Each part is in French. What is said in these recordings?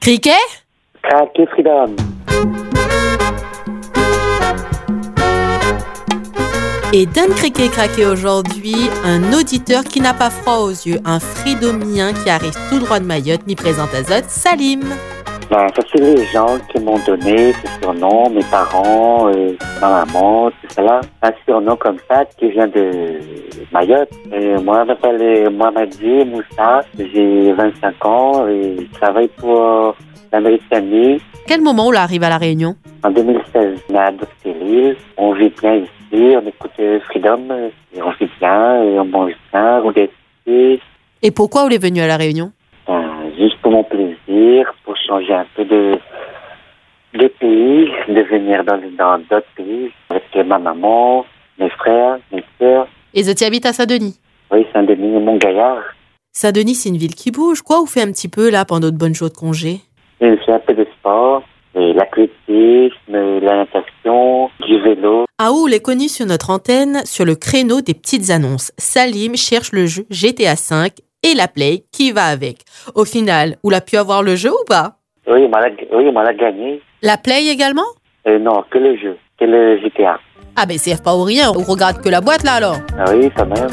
Criquet? Craqué Freedom. Et d'un criquet craqué aujourd'hui, un auditeur qui n'a pas froid aux yeux, un fridomien qui arrive tout droit de Mayotte, m'y présente Azote, Salim. Ben, ça, c'est les gens qui m'ont donné ce surnom, mes parents, ma maman, tout ça là. Un surnom comme ça qui vient de Mayotte. Et moi, je m'appelle Mohamedi Moussa, j'ai 25 ans et je travaille pour l'Américaine. Quel moment on arrive à La Réunion? En 2016, on a adopté l'île, on vit bien ici, on écoute Freedom, et on vit bien, et on mange bien, on est ici. Et pourquoi vous êtes venu à La Réunion? Juste pour mon plaisir, pour changer un peu de pays, de venir dans d'autres pays, avec ma maman, mes frères, mes sœurs. Et tu habites à Saint-Denis? Oui, Saint-Denis, Montgaillard. Saint-Denis, c'est une ville qui bouge. Quoi vous faites un petit peu là pendant de bonnes jours de congé? Je fais un peu de sport, l'athlétisme, la natation, du vélo. Aoul est connu sur notre antenne sur le créneau des petites annonces. Salim cherche le jeu GTA V et la Play qui va avec. Au final, vous l'a pu avoir le jeu ou pas? Oui, on l'a gagné. La Play également? Non, que le jeu, que le GTA. Ah ben c'est pas ou rien, on regarde que la boîte là alors. Ah oui, quand même.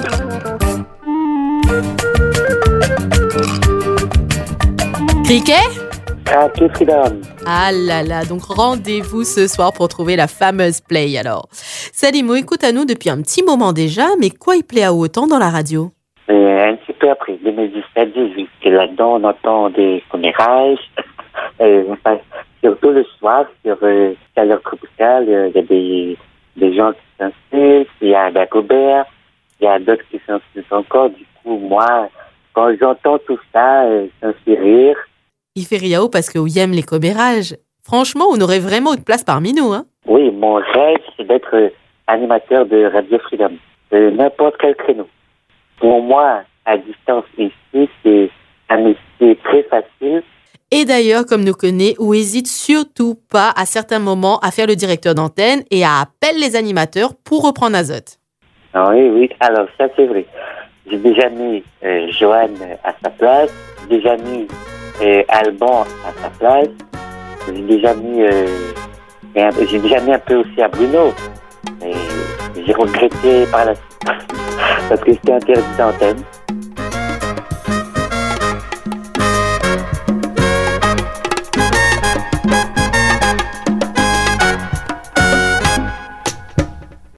Criquet? Craqué Freedom. Ah là là, donc rendez-vous ce soir pour trouver la fameuse Play alors. Salim, écoute à nous depuis un petit moment déjà, mais quoi il plaît à autant dans la radio? Un petit peu après, 2017-18, et là-dedans on entend des commérages, surtout le soir, sur Chaleur Tropicale, il y a des gens qui s'insultent, il y a Dagobert, il y a d'autres qui s'insultent encore. Du coup, moi, quand j'entends tout ça, ça me fait rire. Il fait rire parce que vous aime les commérages. Franchement, on aurait vraiment une place parmi nous, hein? Oui, mon rêve, c'est d'être animateur de Radio Freedom, de n'importe quel créneau. Pour moi, à distance ici, c'est un métier très facile. Et d'ailleurs, comme nous connaît, on hésite surtout pas à certains moments à faire le directeur d'antenne et à appeler les animateurs pour reprendre Azote. Oui, alors ça c'est vrai. J'ai déjà mis Joanne à sa place, j'ai déjà mis Alban à sa place, j'ai déjà mis un peu aussi à Bruno. Et j'ai regretté par la suite parce que j'étais interdit d'antenne.